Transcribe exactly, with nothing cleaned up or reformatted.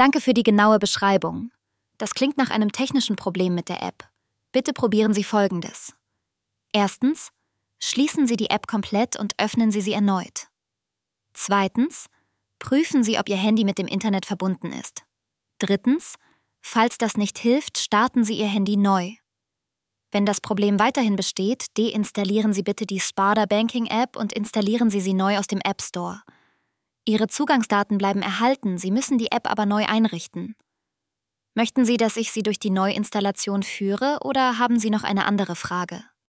Danke für die genaue Beschreibung. Das klingt nach einem technischen Problem mit der App. Bitte probieren Sie Folgendes. Erstens, schließen Sie die App komplett und öffnen Sie sie erneut. Zweitens, prüfen Sie, ob Ihr Handy mit dem Internet verbunden ist. Drittens, falls das nicht hilft, starten Sie Ihr Handy neu. Wenn das Problem weiterhin besteht, deinstallieren Sie bitte die Sparda Banking App und installieren Sie sie neu aus dem App Store. Ihre Zugangsdaten bleiben erhalten, Sie müssen die App aber neu einrichten. Möchten Sie, dass ich Sie durch die Neuinstallation führe oder haben Sie noch eine andere Frage?